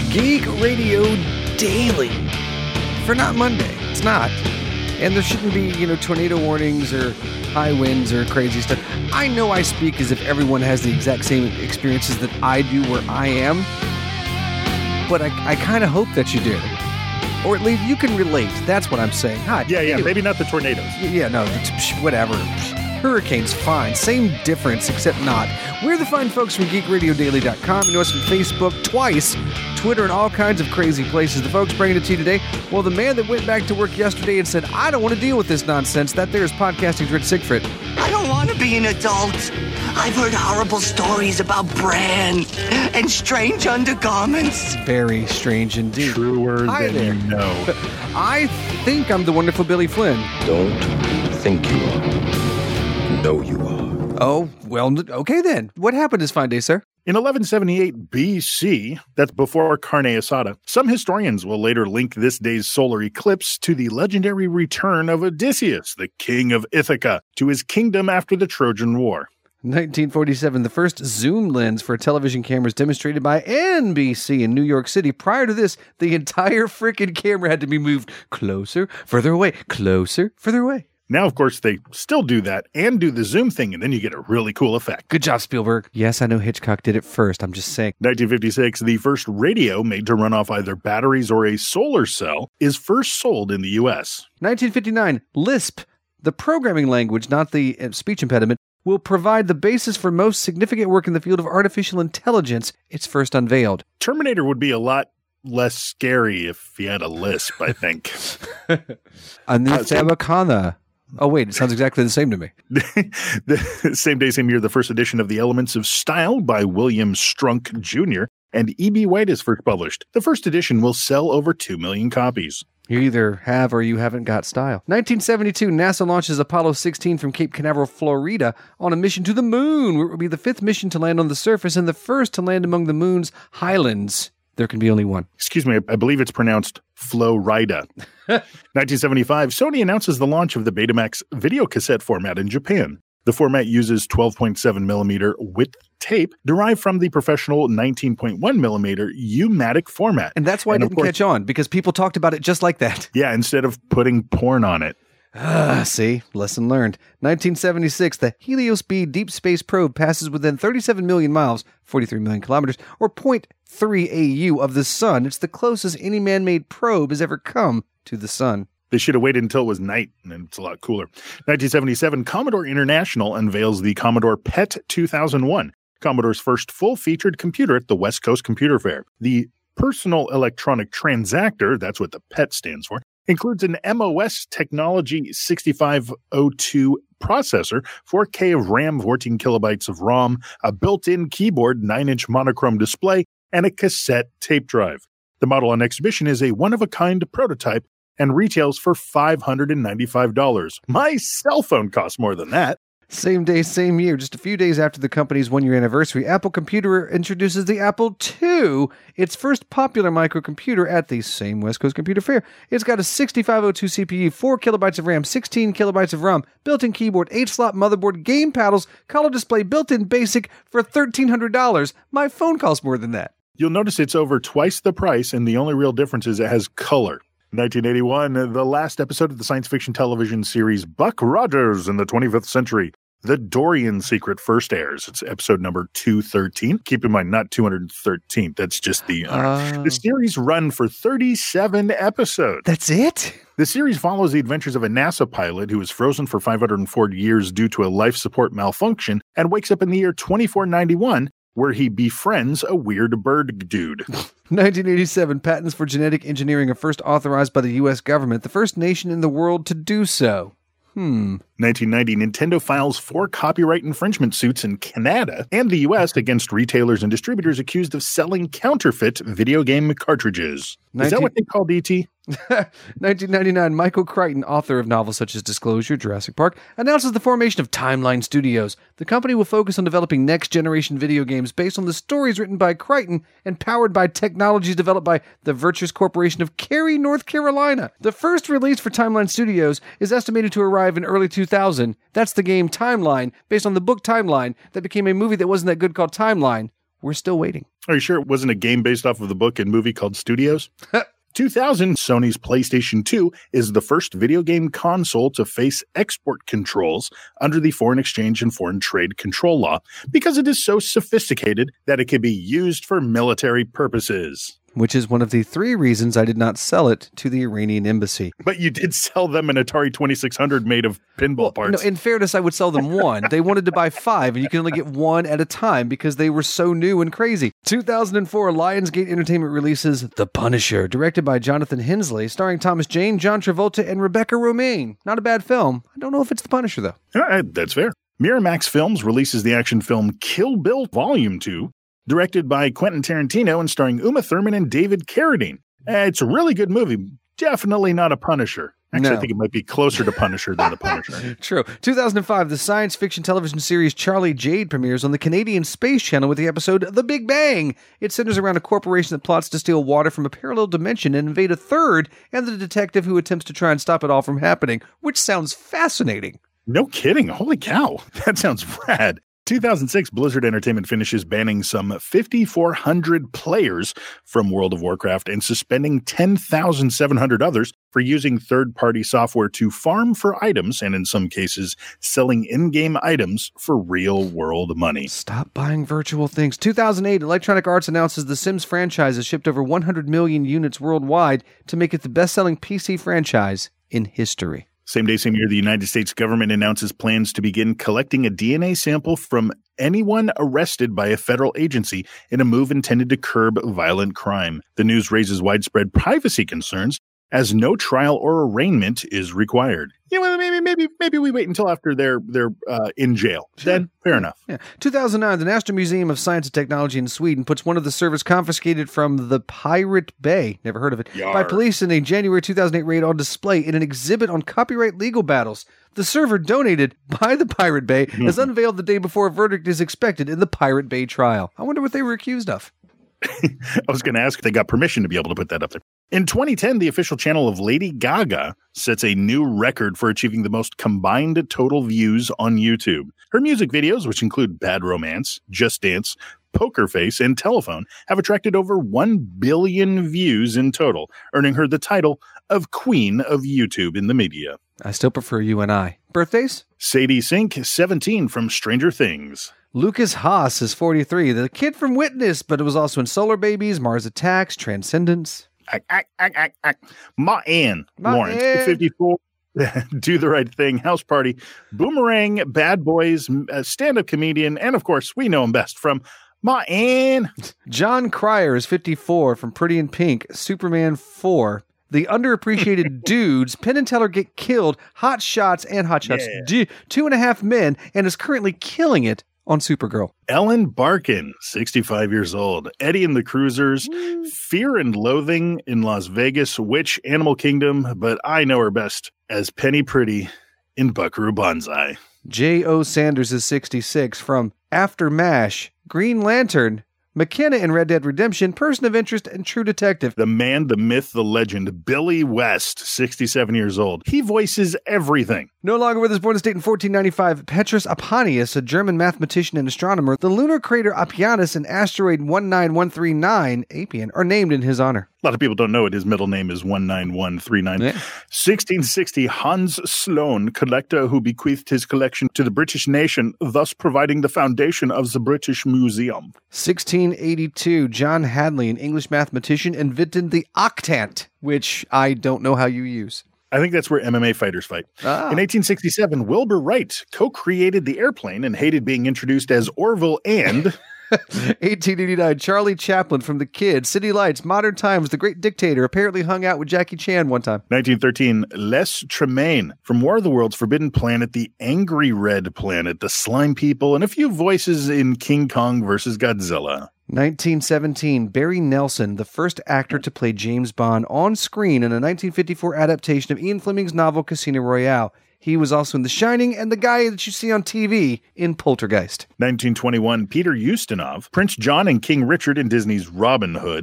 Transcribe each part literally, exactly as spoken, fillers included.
Geek Radio Daily. For not Monday. It's not. And there shouldn't be, you know, tornado warnings or high winds or crazy stuff. I know I speak as if everyone has the exact same experiences that I do where I am. But I, I kind of hope that you do. Or at least you can relate. That's what I'm saying. Hi. Yeah, yeah, anyway. maybe not the tornadoes. Yeah, no, whatever. Hurricanes, fine. Same difference, except not. We're the fine folks from geek radio daily dot com. You know us from Facebook twice, Twitter, and all kinds of crazy places. The folks bringing it to you today. Well, the man that went back to work yesterday and said, I don't want to deal with this nonsense. That there is Podcasting's Rich Siegfried. I don't want to be an adult. I've heard horrible stories about Bran and strange undergarments. Very strange indeed. Truer Hi than there. you know. I think I'm the wonderful Billy Flynn. Don't think you are. Know you are. Oh, well, okay then. What happened this fine day, sir? In eleven seventy-eight B C, that's before Carne Asada, some historians will later link this day's solar eclipse to the legendary return of Odysseus, the king of Ithaca, to his kingdom after the Trojan War. nineteen forty-seven, the first zoom lens for television cameras demonstrated by N B C in New York City. Prior to this, the entire freaking camera had to be moved closer, further away, closer, further away. Now, of course, they still do that and do the zoom thing, and then you get a really cool effect. Good job, Spielberg. Yes, I know Hitchcock did it first. I'm just saying. nineteen fifty-six, the first radio made to run off either batteries or a solar cell is first sold in the U S. nineteen fifty-nine, Lisp, the programming language, not the uh, speech impediment, will provide the basis for most significant work in the field of artificial intelligence. It's first unveiled. Terminator would be a lot less scary if he had a lisp, I think. Anithabakana. Oh, wait, it sounds exactly the same to me. The same day, same year, the first edition of The Elements of Style by William Strunk Junior and E B. White is first published. The first edition will sell over two million copies. You either have or you haven't got style. nineteen seventy-two, NASA launches Apollo sixteen from Cape Canaveral, Florida, on a mission to the moon, where it will be the fifth mission to land on the surface and the first to land among the moon's highlands. There can be only one. Excuse me, I believe it's pronounced Florida. nineteen seventy-five, Sony announces the launch of the Betamax video cassette format in Japan. The format uses twelve point seven millimeter width tape derived from the professional nineteen point one millimeter U-matic format. And that's why and it didn't course, catch on, because people talked about it just like that. Yeah, instead of putting porn on it. Ah, see, lesson learned. nineteen seventy-six, the Helios B deep space probe passes within thirty-seven million miles, forty-three million kilometers, or zero point three A U of the sun. It's the closest any man-made probe has ever come to the sun. They should have waited until it was night, and then it's a lot cooler. nineteen seventy-seven, Commodore International unveils the Commodore P E T two thousand one, Commodore's first full-featured computer at the West Coast Computer Fair. The Personal Electronic Transactor, that's what the P E T stands for, includes an M O S Technology sixty-five oh two processor, four K of RAM, fourteen kilobytes of ROM, a built-in keyboard, nine inch monochrome display, and a cassette tape drive. The model on exhibition is a one-of-a-kind prototype and retails for five hundred ninety-five dollars. My cell phone costs more than that. Same day, same year, just a few days after the company's one-year anniversary, Apple Computer introduces the Apple two, its first popular microcomputer at the same West Coast Computer Fair. It's got a sixty-five oh two C P U, four kilobytes of RAM, sixteen kilobytes of ROM, built-in keyboard, eight slot motherboard, game paddles, color display, built-in BASIC for thirteen hundred dollars. My phone costs more than that. You'll notice it's over twice the price, and the only real difference is it has color. nineteen eighty-one, the last episode of the science fiction television series Buck Rogers in the twenty-fifth Century. The Dorian Secret first airs. It's episode number two thirteen. Keep in mind, not two hundred thirteen. That's just the... Uh, Uh, the series run for thirty-seven episodes. That's it? The series follows the adventures of a NASA pilot who is frozen for five hundred four years due to a life support malfunction and wakes up in the year twenty-four ninety-one, where he befriends a weird bird dude. nineteen eighty-seven, patents for genetic engineering are first authorized by the U S government, the first nation in the world to do so. Hmm. nineteen ninety, Nintendo files four copyright infringement suits in Canada and the U S against retailers and distributors accused of selling counterfeit video game cartridges. Is that what they call D T? nineteen ninety-nine, Michael Crichton, author of novels such as Disclosure, Jurassic Park, announces the formation of Timeline Studios. The company will focus on developing next-generation video games based on the stories written by Crichton and powered by technologies developed by the Virtuous Corporation of Cary, North Carolina. The first release for Timeline Studios is estimated to arrive in early two thousand. That's the game Timeline, based on the book Timeline, that became a movie that wasn't that good called Timeline. we're still waiting. Are you sure it wasn't a game based off of the book and movie called Studios? two thousand, Sony's PlayStation two is the first video game console to face export controls under the Foreign Exchange and Foreign Trade Control Law because it is so sophisticated that it can be used for military purposes. Which is one of the three reasons I did not sell it to the Iranian embassy. But you did sell them an Atari twenty-six hundred made of pinball well, parts. No, in fairness, I would sell them one. They wanted to buy five, and you can only get one at a time because they were so new and crazy. two thousand four, Lionsgate Entertainment releases The Punisher, directed by Jonathan Hensley, starring Thomas Jane, John Travolta, and Rebecca Romijn. Not a bad film. I don't know if it's The Punisher, though. Uh, that's fair. Miramax Films releases the action film Kill Bill Volume two, directed by Quentin Tarantino and starring Uma Thurman and David Carradine. Uh, it's a really good movie. Definitely not a Punisher. Actually, No. I think it might be closer to Punisher than the Punisher. True. two thousand five, the science fiction television series Charlie Jade premieres on the Canadian Space Channel with the episode The Big Bang. It centers around a corporation that plots to steal water from a parallel dimension and invade a third, and the detective who attempts to try and stop it all from happening, which sounds fascinating. No kidding. Holy cow. That sounds rad. two thousand six, Blizzard Entertainment finishes banning some fifty-four hundred players from World of Warcraft and suspending ten thousand seven hundred others for using third-party software to farm for items and, in some cases, selling in-game items for real-world money. Stop buying virtual things. two thousand eight, Electronic Arts announces the Sims franchise has shipped over one hundred million units worldwide to make it the best-selling P C franchise in history. Same day, same year, the United States government announces plans to begin collecting a D N A sample from anyone arrested by a federal agency in a move intended to curb violent crime. The news raises widespread privacy concerns as no trial or arraignment is required. Yeah, well, maybe, maybe, maybe we wait until after they're they're uh, in jail. Sure. Then, fair enough. Yeah. two thousand nine, the National Museum of Science and Technology in Sweden puts one of the servers confiscated from the Pirate Bay, never heard of it, Yar. by police in a January two thousand eight raid on display in an exhibit on copyright legal battles. The server donated by the Pirate Bay is unveiled the day before a verdict is expected in the Pirate Bay trial. I wonder what they were accused of. I was going to ask if they got permission to be able to put that up there. In twenty ten, the official channel of Lady Gaga sets a new record for achieving the most combined total views on YouTube. Her music videos, which include Bad Romance, Just Dance, Poker Face, and Telephone, have attracted over one billion views in total, earning her the title of Queen of YouTube in the media. I still prefer you and I. Birthdays? Sadie Sink, seventeen, from Stranger Things. Lucas Haas is forty-three, the kid from Witness, but it was also in Solar Babies, Mars Attacks, Transcendence. Ack, ack, ack, ack, ack. Ma Ann Ma Lawrence, Ann. fifty-four. Do the Right Thing, House Party, Boomerang, Bad Boys, uh, stand-up comedian, and of course, we know him best from Ma Ann. John Cryer is fifty-four, from Pretty in Pink, Superman four. The underappreciated dudes, Penn and Teller get killed, Hot Shots and Hot Shots, Yeah. D- Two and a Half Men, and is currently killing it on Supergirl. Ellen Barkin, sixty-five years old. Eddie and the Cruisers, Fear and Loathing in Las Vegas, Witch, Animal Kingdom, but I know her best as Penny Pretty in Buckaroo Banzai. J O. Sanders is sixty-six, from After MASH, Green Lantern, McKenna in Red Dead Redemption, Person of Interest, and True Detective. The man, the myth, the legend, Billy West, sixty-seven years old. He voices everything. No longer with us, born in state in fourteen ninety-five, Petrus Apanius, a German mathematician and astronomer. The lunar crater Appianus and asteroid one nine one three nine, Appian, are named in his honor. A lot of people don't know it. His middle name is one nine one three nine. Yeah. sixteen sixty, Hans Sloane, collector who bequeathed his collection to the British nation, thus providing the foundation of the British Museum. sixteen eighty-two, John Hadley, an English mathematician, invented the octant, which I don't know how you use. I think that's where M M A fighters fight. Ah. In eighteen sixty-seven, Wilbur Wright co-created the airplane and hated being introduced as Orville and... eighteen eighty-nine, Charlie Chaplin from The Kid, City Lights, Modern Times, The Great Dictator, apparently hung out with Jackie Chan one time. nineteen thirteen, Les Tremaine from War of the Worlds, Forbidden Planet, The Angry Red Planet, The Slime People, and a few voices in King Kong versus Godzilla. nineteen seventeen, Barry Nelson, the first actor to play James Bond on screen in a nineteen fifty-four adaptation of Ian Fleming's novel Casino Royale. He was also in The Shining and the guy that you see on T V in Poltergeist. nineteen twenty-one, Peter Ustinov, Prince John and King Richard in Disney's Robin Hood.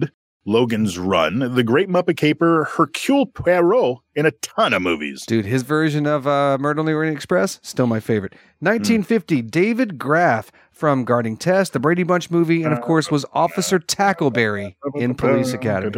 Logan's Run, The Great Muppet Caper, Hercule Poirot, in a ton of movies. Dude, his version of uh, Murder on the Orient Express, still my favorite. nineteen fifty, mm. David Graff from Guarding Tess, the Brady Bunch movie, and of course was Officer Tackleberry in Police Academy.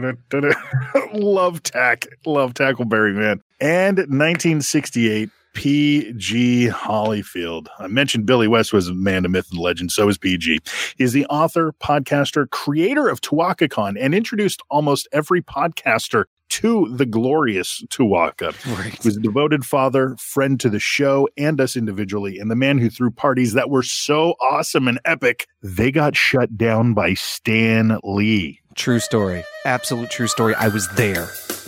Love Tack. Love Tackleberry, man. And nineteen sixty-eight, P G Holyfield. I mentioned Billy West was a man, a myth, and legend. So is P G. He's the author, podcaster, creator of TuwakaCon, and introduced almost every podcaster to the glorious Tuwaka. Right. He was a devoted father, friend to the show and us individually, and the man who threw parties that were so awesome and epic, they got shut down by Stan Lee. True story. Absolute true story. I was there.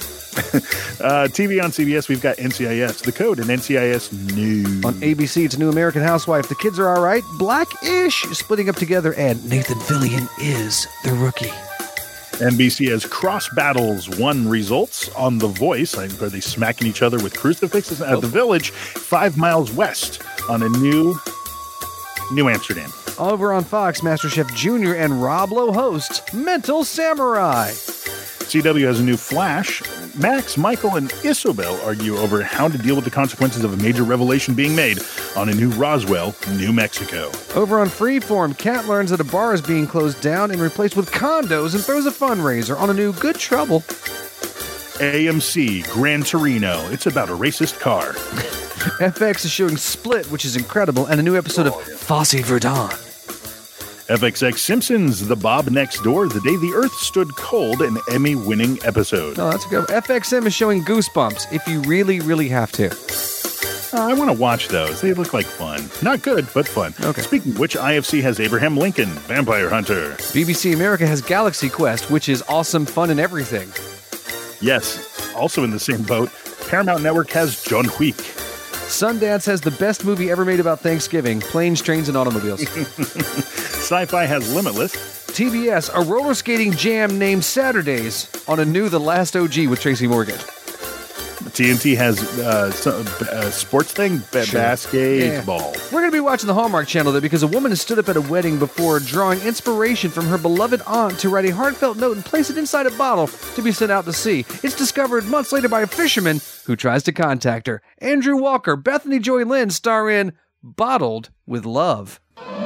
uh, T V on C B S, we've got N C I S, The Code, and N C I S News. On A B C, it's a New American Housewife. The kids are all right. Black-ish splitting up together, and Nathan Fillion is the rookie. N B C has Cross Battles one results on The Voice. Are they smacking each other with crucifixes at the Village, five miles west on a new New Amsterdam. Over on Fox, MasterChef Junior and Rob Lowe host Mental Samurai. C W has a new Flash. Max, Michael, and Isobel argue over how to deal with the consequences of a major revelation being made on a new Roswell, New Mexico. Over on Freeform, Kat learns that a bar is being closed down and replaced with condos and throws a fundraiser on a new Good Trouble. A M C, Gran Torino. It's about a racist car. F X is showing Split, which is incredible, and a new episode oh, of yeah. Fosse Verdon. F X X Simpsons, The Bob Next Door, The Day the Earth Stood Cold, an Emmy-winning episode. Oh, that's a good. F X M is showing Goosebumps, if you really, really have to. Uh, I want to watch those. They look like fun. Not good, but fun. Okay. Speaking of which, I F C has Abraham Lincoln, Vampire Hunter. B B C America has Galaxy Quest, which is awesome, fun, and everything. Yes, also in the same boat, Paramount Network has John Wick. Sundance has the best movie ever made about Thanksgiving, Planes, Trains, and Automobiles. Sci-Fi has Limitless. T B S, a roller skating jam named Saturdays on a new The Last O G with Tracy Morgan. T N T has uh, some, uh, sports thing, ba- sure. basketball. Yeah. We're going to be watching the Hallmark Channel, though, because a woman has stood up at a wedding before drawing inspiration from her beloved aunt to write a heartfelt note and place it inside a bottle to be sent out to sea. It's discovered months later by a fisherman who tries to contact her. Andrew Walker, Bethany Joy Lynn star in Bottled with Love.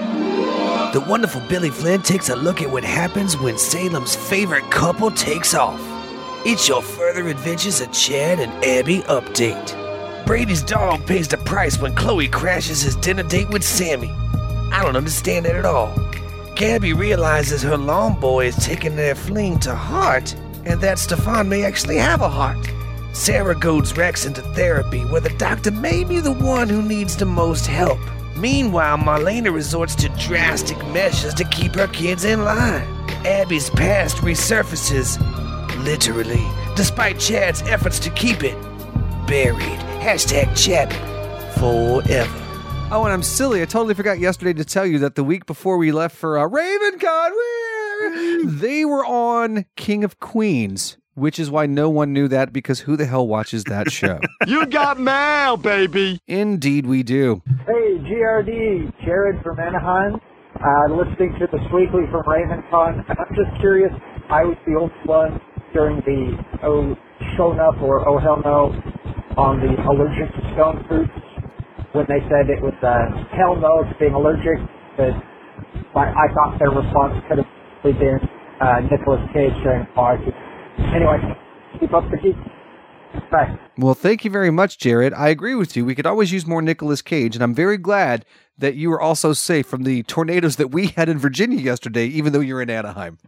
The wonderful Billy Flynn takes a look at what happens when Salem's favorite couple takes off. It's your further adventures of Chad and Abby update. Brady's dog pays the price when Chloe crashes his dinner date with Sammy. I don't understand it at all. Gabby realizes her lawn boy is taking their fling to heart, and that Stefan may actually have a heart. Sarah goads Rex into therapy, where the doctor may be the one who needs the most help. Meanwhile, Marlena resorts to drastic measures to keep her kids in line. Abby's past resurfaces, literally, despite Chad's efforts to keep it buried. Hashtag Chad forever. Oh, and I'm silly. I totally forgot yesterday to tell you that the week before we left for uh, RavenCon, they were on King of Queens, which is why no one knew that, because who the hell watches that show? You got mail, baby! Indeed we do. Hey, G R D, Jared from Anaheim, uh, listening to this weekly from RavenCon. I'm just curious, I was the only one during the Oh Show Enough or Oh Hell No on the allergic to stone fruits when they said it was uh, hell no to being allergic, but I, I thought their response could have been uh, Nicolas Cage during the party. Anyway, keep up the geek. Bye. Well, thank you very much, Jared. I agree with you. We could always use more Nicolas Cage, and I'm very glad that you were also safe from the tornadoes that we had in Virginia yesterday, even though you're in Anaheim.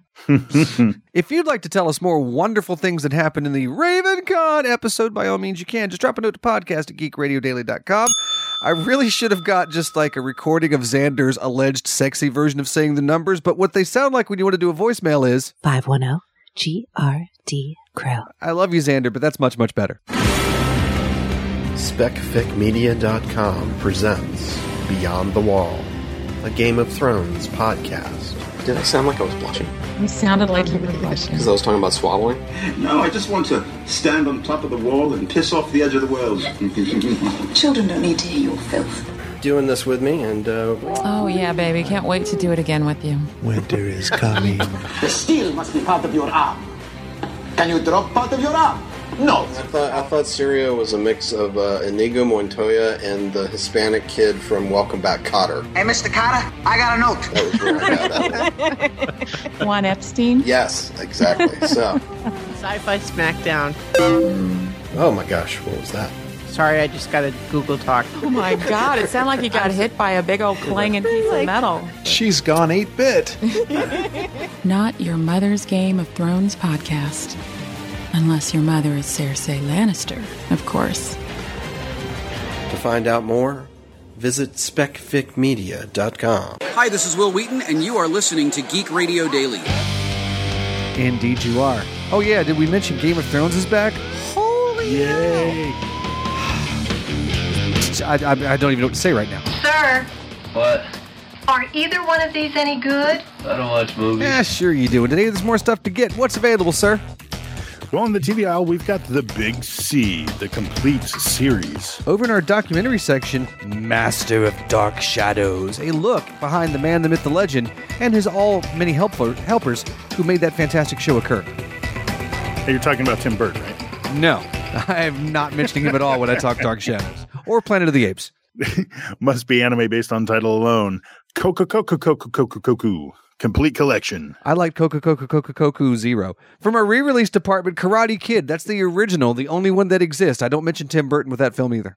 If you'd like to tell us more wonderful things that happened in the RavenCon episode, by all means you can. Just drop a note to podcast at geek radio daily dot com. I really should have got just like a recording of Xander's alleged sexy version of saying the numbers, but what they sound like when you want to do a voicemail is five one zero G R D Crow. I love you, Xander, but that's much, much better. spec fic media dot com presents Beyond the Wall, a Game of Thrones podcast. Did I sound like I was blushing? You sounded like you were blushing. Because I was talking about swallowing? No, I just want to stand on top of the wall and piss off the edge of the world. Children don't need to hear your filth. doing this with me, and uh, Oh, yeah, baby. Can't wait to do it again with you. winter is coming. The steel must be part of your arm. Can you drop part of your arm? No. I thought I thought Syrio was a mix of uh, Inigo Montoya and the Hispanic kid from Welcome Back, Kotter. Hey, Mister Carter, I got a note. That was where I got that. Juan Epstein? Yes, exactly. So, Sci-Fi Smackdown. Oh my gosh, what was that? Sorry, I just got a Google Talk. Oh, my God. It sounded like you got hit by a big old clanging piece of metal. She's gone eight bit. Not Your Mother's Game of Thrones podcast. Unless your mother is Cersei Lannister, of course. To find out more, visit spec fic media dot com. Hi, this is Will Wheaton, and you are listening to Geek Radio Daily. Indeed you are. Oh yeah, did we mention Game of Thrones is back? Holy Yay! I, I, I don't even know what to say right now. Sir, What? are either one of these any good? I don't watch movies. Yeah, sure you do. And today there's more stuff to get. What's available, sir? Well, on the T V aisle, we've got The Big C, the complete series. Over in our documentary section, Master of Dark Shadows, a look behind the man, the myth, the legend, and his all many helpful helpers who made that fantastic show occur. Hey, you're talking about Tim Burton, right? No, I am not mentioning him at all when I talk Dark Shadows or Planet of the Apes. Must be anime based on title alone. Coco Coco Coco Coco Coco. Complete collection. I like Coco Coco Coco Coco Zero. From our re-release department, Karate Kid. That's the original, the only one that exists. I don't mention Tim Burton with that film either.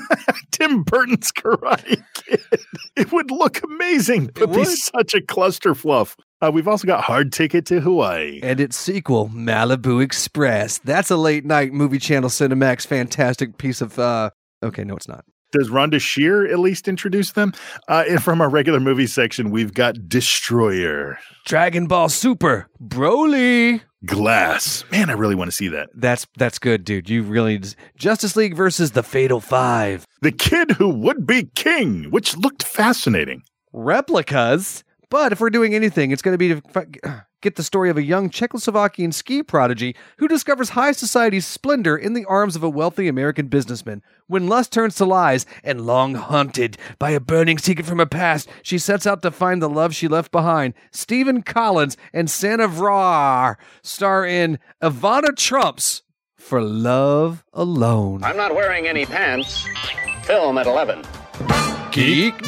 Tim Burton's Karate Kid. It would look amazing, but be such a cluster fluff. Uh, we've also got Hard Ticket to Hawaii. And its sequel, Malibu Express. That's a late night movie channel Cinemax fantastic piece of, uh, okay, no, it's not. Does Rhonda Shear at least introduce them? Uh, and from our regular movie section, we've got Destroyer. Dragon Ball Super. Broly. Glass. Man, I really want to see that. That's that's good, dude. You really... Justice League versus the Fatal Five. The Kid Who Would Be King, which looked fascinating. Replicas. But if we're doing anything, it's going to be to get the story of a young Czechoslovakian ski prodigy who discovers high society's splendor in the arms of a wealthy American businessman. When lust turns to lies, and long haunted by a burning secret from her past, she sets out to find the love she left behind. Stephen Collins and Santa Vrar star in Ivana Trump's For Love Alone. I'm not wearing any pants. Film at eleven. Geek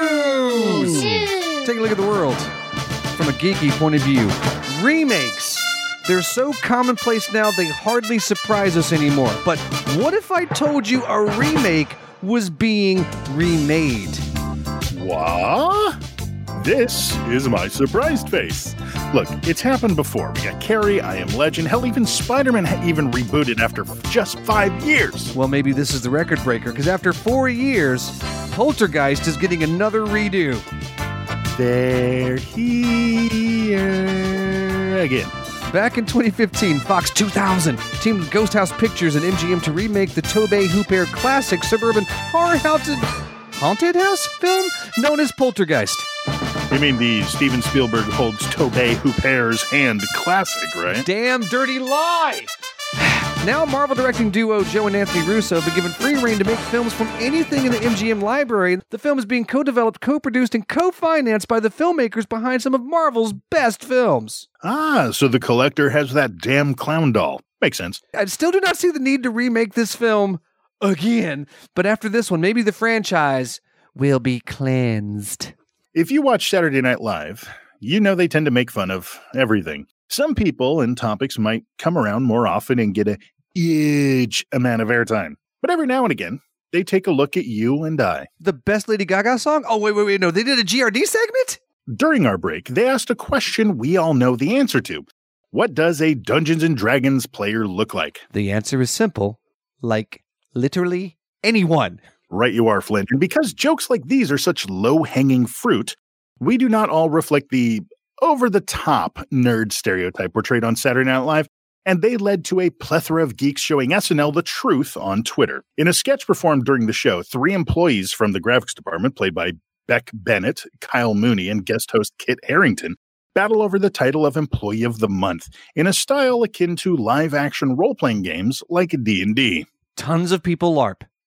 News! Take a look at the world from a geeky point of view. Remakes. They're so commonplace now they hardly surprise us anymore. But what if I told you a remake was being remade? What? This is my surprised face. Look, it's happened before. We got Carrie, I Am Legend, hell, even Spider-Man ha- even rebooted after just five years. Well, maybe this is the record breaker, because after four years, Poltergeist is getting another redo. They're here again. Back in twenty fifteen, Fox two thousand teamed with Ghost House Pictures and M G M to remake the Tobey Hooper classic suburban horror-haunted haunted house film known as Poltergeist. You mean the Steven Spielberg holds Tobey Hooper's hand classic, right? Damn dirty lie! Now Marvel directing duo Joe and Anthony Russo have been given free rein to make films from anything in the M G M library. The film is being co-developed, co-produced, and co-financed by the filmmakers behind some of Marvel's best films. Ah, so the collector has that damn clown doll. Makes sense. I still do not see the need to remake this film again, but after this one, maybe the franchise will be cleansed. If you watch Saturday Night Live, you know they tend to make fun of everything. Some people and topics might come around more often and get a huge amount of airtime. But every now and again, they take a look at you and I. The best Lady Gaga song? Oh, wait, wait, wait, no, they did a G R D segment? During our break, they asked a question we all know the answer to. What does a Dungeons and Dragons player look like? The answer is simple. Like, literally anyone. Right you are, Flint. And because jokes like these are such low-hanging fruit, we do not all reflect the over-the-top nerd stereotype portrayed on Saturday Night Live, and they led to a plethora of geeks showing S N L the truth on Twitter. In a sketch performed during the show, three employees from the graphics department, played by Beck Bennett, Kyle Mooney, and guest host Kit Harington, battle over the title of Employee of the Month in a style akin to live-action role-playing games like D and D. Tons of people LARP.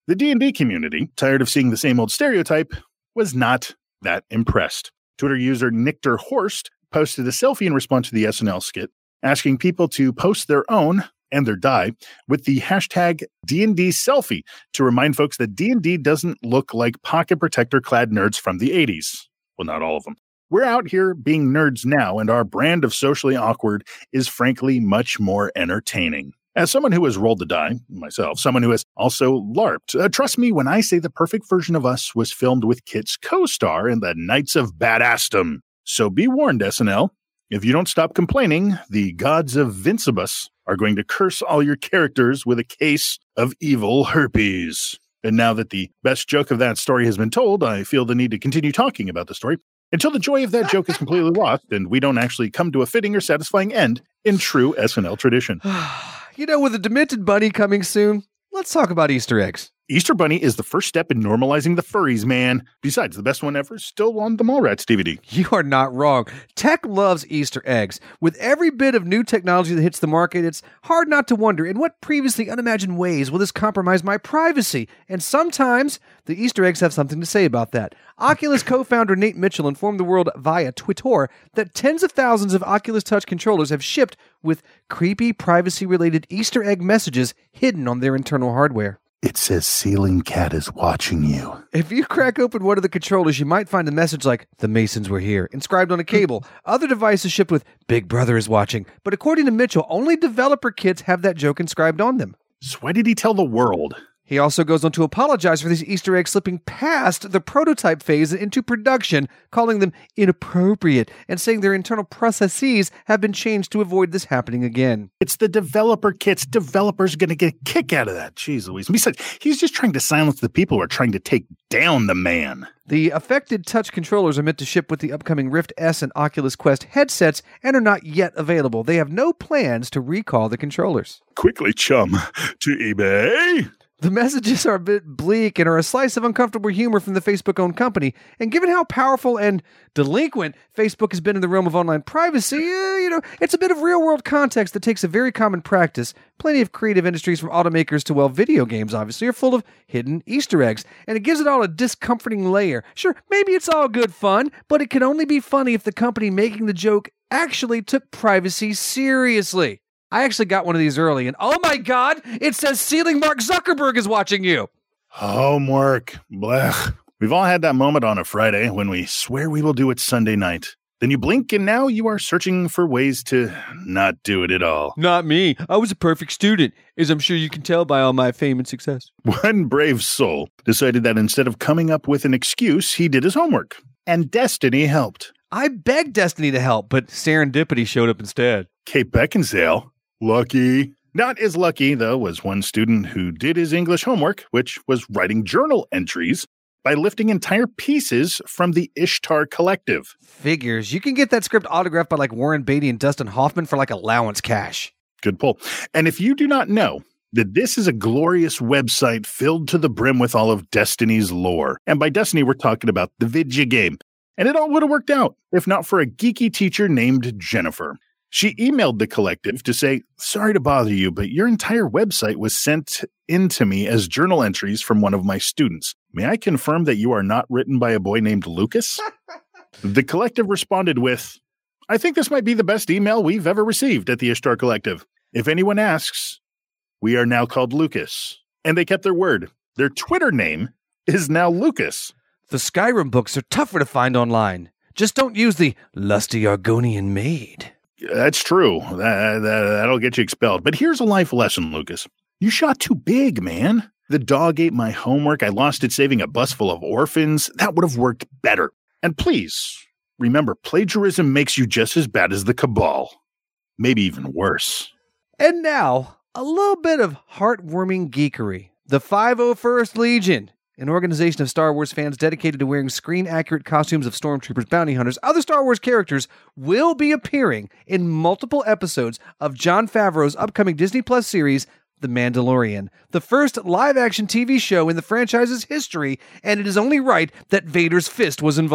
The D and D community, tired of seeing the same old stereotype, was not that impressed. Twitter user Nichter Horst posted a selfie in response to the S N L skit, asking people to post their own and their die with the hashtag D and D selfie to remind folks that D and D doesn't look like pocket protector-clad nerds from the eighties. Well, not all of them. We're out here being nerds now, and our brand of socially awkward is frankly much more entertaining. As someone who has rolled the die, myself, someone who has also LARPed, uh, trust me when I say the perfect version of us was filmed with Kit's co-star in the Knights of Badassdom. So be warned, S N L. If you don't stop complaining, the gods of Vincibus are going to curse all your characters with a case of evil herpes. And now that the best joke of that story has been told, I feel the need to continue talking about the story until the joy of that joke is completely lost and we don't actually come to a fitting or satisfying end in true S N L tradition. You know, with a Demented Bunny coming soon, let's talk about Easter eggs. Easter Bunny is the first step in normalizing the furries, man. Besides, the best one ever is still on the Mallrats D V D. You are not wrong. Tech loves Easter eggs. With every bit of new technology that hits the market, it's hard not to wonder, in what previously unimagined ways will this compromise my privacy? And sometimes, the Easter eggs have something to say about that. Oculus co-founder Nate Mitchell informed the world via Twitter that tens of thousands of Oculus Touch controllers have shipped with creepy, privacy-related Easter egg messages hidden on their internal hardware. It says Ceiling Cat is watching you. If you crack open one of the controllers, you might find a message like, "The Masons were here," inscribed on a cable. Other devices shipped with, "Big Brother is watching." But according to Mitchell, only developer kits have that joke inscribed on them. So why did he tell the world? He also goes on to apologize for these Easter eggs slipping past the prototype phase and into production, calling them inappropriate and saying their internal processes have been changed to avoid this happening again. It's the developer kits. Developers are going to get a kick out of that. Jeez Louise. Besides, he's just trying to silence the people who are trying to take down the man. The affected touch controllers are meant to ship with the upcoming Rift S and Oculus Quest headsets and are not yet available. They have no plans to recall the controllers. Quickly, chum, to eBay. The messages are a bit bleak and are a slice of uncomfortable humor from the Facebook-owned company. And given how powerful and delinquent Facebook has been in the realm of online privacy, uh, you know, it's a bit of real-world context that takes a very common practice. Plenty of creative industries, from automakers to, well, video games, obviously, are full of hidden Easter eggs. And it gives it all a discomforting layer. Sure, maybe it's all good fun, but it can only be funny if the company making the joke actually took privacy seriously. I actually got one of these early, and oh my God, it says Ceiling Mark Zuckerberg is watching you. Homework. Blech. We've all had that moment on a Friday when we swear we will do it Sunday night. Then you blink, and now you are searching for ways to not do it at all. Not me. I was a perfect student, as I'm sure you can tell by all my fame and success. One brave soul decided that instead of coming up with an excuse, he did his homework. And Destiny helped. I begged Destiny to help, but serendipity showed up instead. Kate Beckinsale. Lucky. Not as lucky, though, was one student who did his English homework, which was writing journal entries by lifting entire pieces from the Ishtar Collective. Figures. You can get that script autographed by like Warren Beatty and Dustin Hoffman for like allowance cash. Good pull. And if you do not know that this is a glorious website filled to the brim with all of Destiny's lore, and by Destiny, we're talking about the video game, and it all would have worked out if not for a geeky teacher named Jennifer. She emailed the collective to say, "Sorry to bother you, but your entire website was sent in to me as journal entries from one of my students. May I confirm that you are not written by a boy named Lucas?" The collective responded with, "I think this might be the best email we've ever received at the Ishtar Collective. If anyone asks, we are now called Lucas." And they kept their word. Their Twitter name is now Lucas. The Skyrim books are tougher to find online. Just don't use the lusty Argonian maid. That's true. That, that, that'll get you expelled. But here's a life lesson, Lucas. You shot too big, man. The dog ate my homework. I lost it saving a bus full of orphans. That would have worked better. And please, remember, plagiarism makes you just as bad as the Cabal. Maybe even worse. And now, a little bit of heartwarming geekery. The five oh first Legion, an organization of Star Wars fans dedicated to wearing screen-accurate costumes of stormtroopers, bounty hunters, other Star Wars characters, will be appearing in multiple episodes of Jon Favreau's upcoming Disney Plus series, The Mandalorian, the first live-action T V show in the franchise's history, and it is only right that Vader's fist was involved.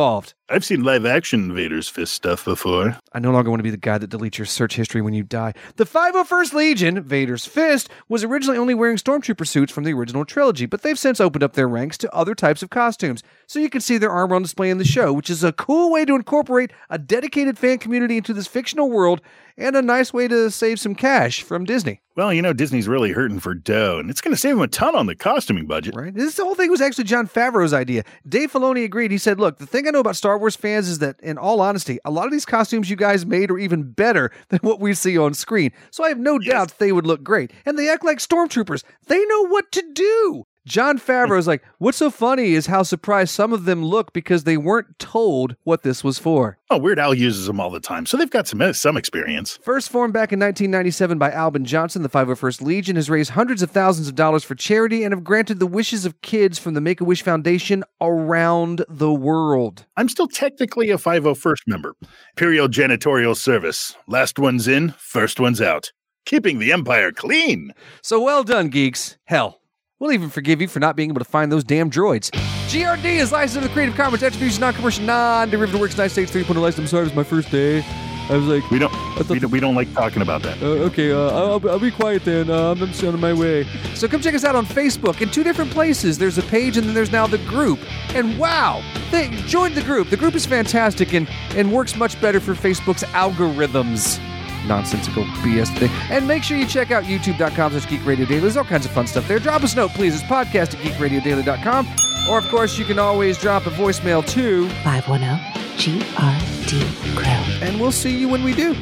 I've seen live-action Vader's Fist stuff before. I no longer want to be the guy that deletes your search history when you die. The five oh first Legion, Vader's Fist, was originally only wearing stormtrooper suits from the original trilogy, but they've since opened up their ranks to other types of costumes, so you can see their armor on display in the show, which is a cool way to incorporate a dedicated fan community into this fictional world, and a nice way to save some cash from Disney. Well, you know, Disney's really hurting for dough, and it's going to save them a ton on the costuming budget. Right? This whole thing was actually Jon Favreau's idea. Dave Filoni agreed. He said, look, the thing I know about Star Wars fans is that, in all honesty, a lot of these costumes you guys made are even better than what we see on screen. So I have no yes. doubt they would look great. And they act like stormtroopers. They know what to do. Jon Favreau's like, what's so funny is how surprised some of them look because they weren't told what this was for. Oh, Weird Al uses them all the time, so they've got some some experience. First formed back in nineteen ninety-seven by Albin Johnson, the five oh first Legion has raised hundreds of thousands of dollars for charity and have granted the wishes of kids from the Make-A-Wish Foundation around the world. I'm still technically a five oh first member. Imperial Janitorial Service. Last one's in, first one's out. Keeping the Empire clean. So well done, geeks. Hell, we'll even forgive you for not being able to find those damn droids. G R D is licensed with Creative Commons Attribution, Non-Commercial, Non-Derivative Works, United States three point oh license. I'm sorry, it was my first day. I was like... We don't we don't, we don't like talking about that. Uh, okay, uh, I'll, I'll be quiet then. Uh, I'm just on my way. So come check us out on Facebook in two different places. There's a page and then there's now the group. And wow, they joined the group. The group is fantastic and, and works much better for Facebook's algorithms. Nonsensical B S thing. And make sure you check out youtube.com slash Geek Radio Daily. There's all kinds of fun stuff there. Drop us a note, please. It's podcast at geek radio daily dot com. Or, of course, you can always drop a voicemail to five one zero G R D Crow. And we'll see you when we do.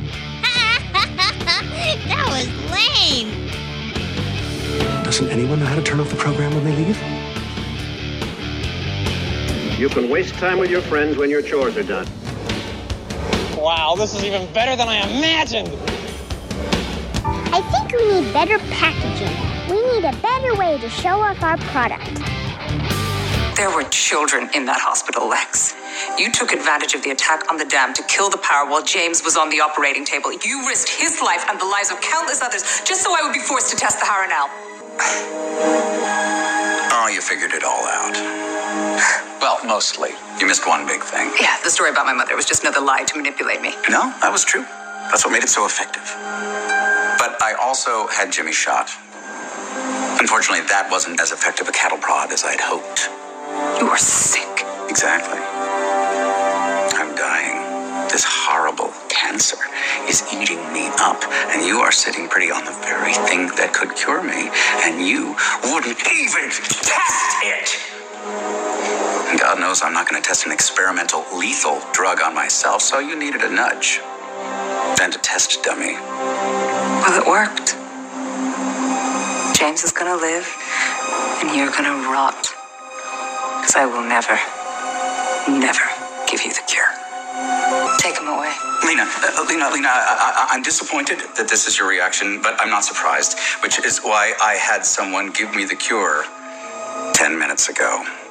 That was lame. Doesn't anyone know how to turn off the program when they leave? You can waste time with your friends when your chores are done. Wow, this is even better than I imagined. I think we need better packaging. We need a better way to show off our product. There were children in that hospital, Lex. You took advantage of the attack on the dam to kill the power while James was on the operating table. You risked his life and the lives of countless others just so I would be forced to test the Harrenhal. Oh, you figured it all out. Well, mostly. You missed one big thing. Yeah, the story about my mother was just another lie to manipulate me. No, that was true. That's what made it so effective. But I also had Jimmy shot. Unfortunately, that wasn't as effective a cattle prod as I'd hoped. You are sick. Exactly. I'm dying. This horrible cancer is eating me up, and you are sitting pretty on the very thing that could cure me, and you wouldn't even test it! And God knows I'm not going to test an experimental lethal drug on myself, so you needed a nudge. And a test dummy. Well, it worked. James is going to live, and you're going to rot. Because I will never, never give you the cure. Take him away. Lena, uh, Lena, Lena, I, I, I'm disappointed that this is your reaction, but I'm not surprised, which is why I had someone give me the cure ten minutes ago.